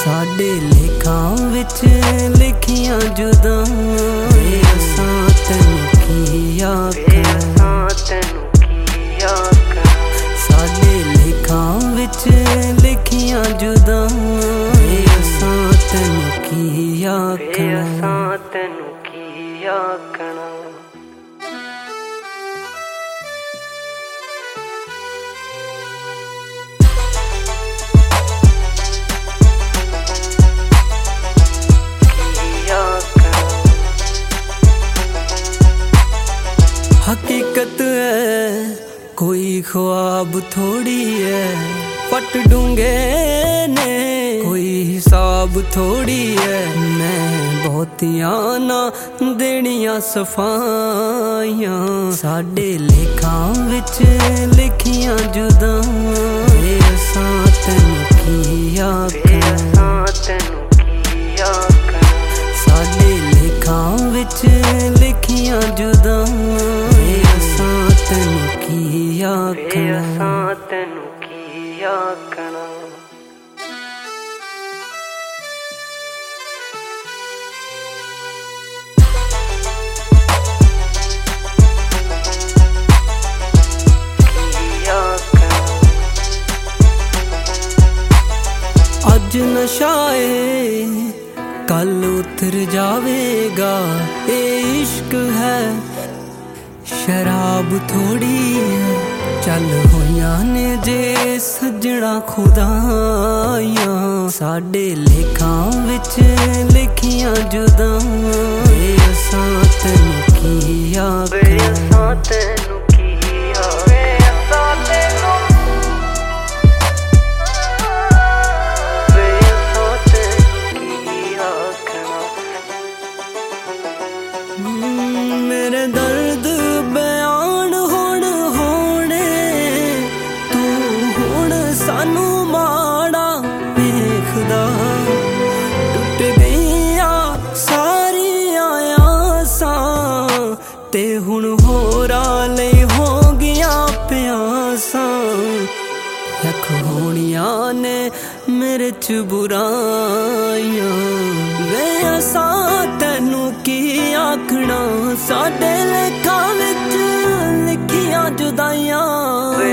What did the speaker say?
साडे लेखां विच लिखियां जुदां असां तैनूं की आखां साडे लेखां विच लिखियां जुदां असां तैनूं की आखना हकीकत है कोई ख्वाब थोड़ी है, पट डूंगे ने कोई हिसाब थोड़ी है। मैं बहुतियां ना देनियां सफाइयां साडे लेखां विच लिखियां जुदां असां तैनूं की आखां साडे लेखां विच लिखियां जुदां तैनूं की आखना अज नशाए कल उतर जावेगा, ए इश्क है शराब थोड़ी है। चल होइयां ने जे सजना खुदाइयां साडे लेखां विच लिखियां जुदां असां तैनूं की आखां मेरे दर्द बयान हुण होने तू हुण सानू माड़ा वेखदा। टुट गईयां सारियां आसां ते हुण होरां लई हो गया प्यासां। लख होनियां ने मेरे च बुराइयां वे असां तैनूं की आखना साडे लेखां विच लिखियां जुदाइयां।